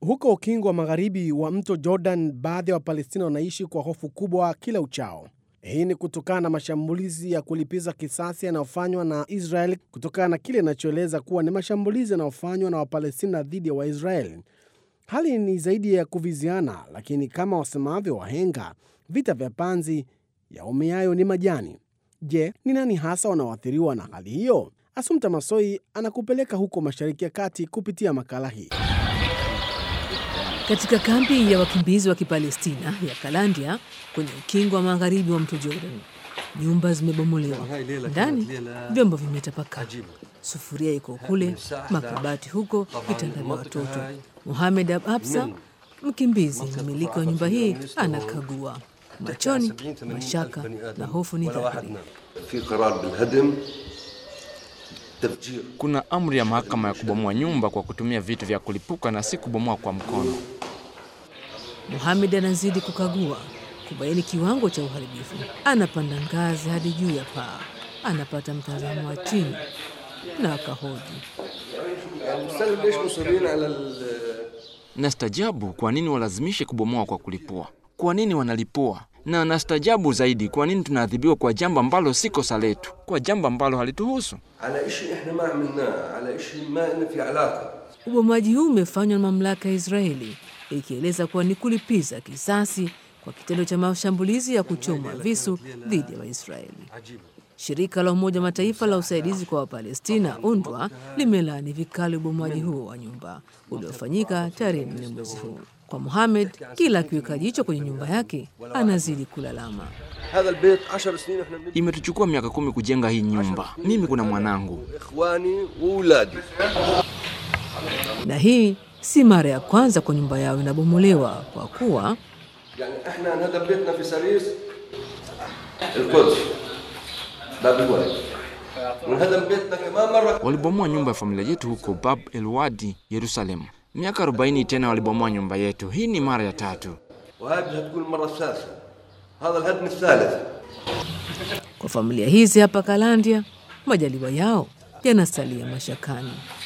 Huko ukingo wa magharibi wa mto Jordan, baadhi ya Wapalestina wanaishi kwa hofu kubwa kila uchao. Hii ni kutokana na mashambulizi ya kulipiza kisasi yanayofanywa na Israel kutokana na kile inachoeleza kuwa ni mashambulizi yanayofanywa na Wapalestina dhidi ya Waisraeli. Hali ni zaidi ya kuviziana, lakini kama wasemavyo wahenga, vita vya panzi yaumiayo ni majani. Je, ni nani hasa wanaoathiriwa na hali hiyo? Assumpta Massoi anakupeleka huko Mashariki ya Kati kupitia makala hii. Katika kambi ya wakimbizi wa Kipalestina ya Kalandia kwenye ukingo wa magharibi wa mto Jordan, nyumba zimebomolewa. Ndani vyombo vimetapakaa. Sufuria iko kule, makabati huko, vitanda vya watoto. Mohamed Absa, mkimbizi mmiliki wa nyumba hii, anakagua. Machoni, mashaka na hofu ni dhahiri. Kuna amri ya mahakama ya kubomoa nyumba kwa kutumia vitu vya kulipuka na si kubomoa kwa mkono. Mohamed anazidi kukagua, kubaini kiwango cha uharibifu. Anapanda ngazi hadi juu ya paa. Anapata mtazamo wa chini na akahoji. Nastajabu kwa nini walazimishe kubomoa kwa kulipua. Kwa nini wanalipua? Na nastajabu zaidi kwa nini tunaadhibiwa kwa jambo ambalo si kosa letu, kwa jambo ambalo halituhusu. Ubomoaji huu umefanywa na mamlaka ya Israeli, ikieleza kuwa ni kulipiza kisasi kwa kitendo cha mashambulizi ya kuchoma visu dhidi ya Waisraeli. Shirika la Umoja Mataifa la usaidizi kwa Wapalestina, UNRWA, limelaani vikali ubomoaji huo wa nyumba uliofanyika tarehe 4 mwezi huu. Kwa Mohamed, kila akiweka jicho kwenye nyumba yake, anazidi kulalama. Imetuchukua miaka 10 kujenga hii nyumba. Mimi kuna mwanangu. Na hii si mara ya kwanza kwa nyumba yao inabomolewa, kwa kuwa walibomoa nyumba ya familia yetu huko Bab el Wadi, Yerusalemu. Miaka 40 tena walibomoa nyumba yetu. Hii ni mara ya 3. Kwa familia hizi hapa Kalandia, majaliwa yao yanasalia mashakani.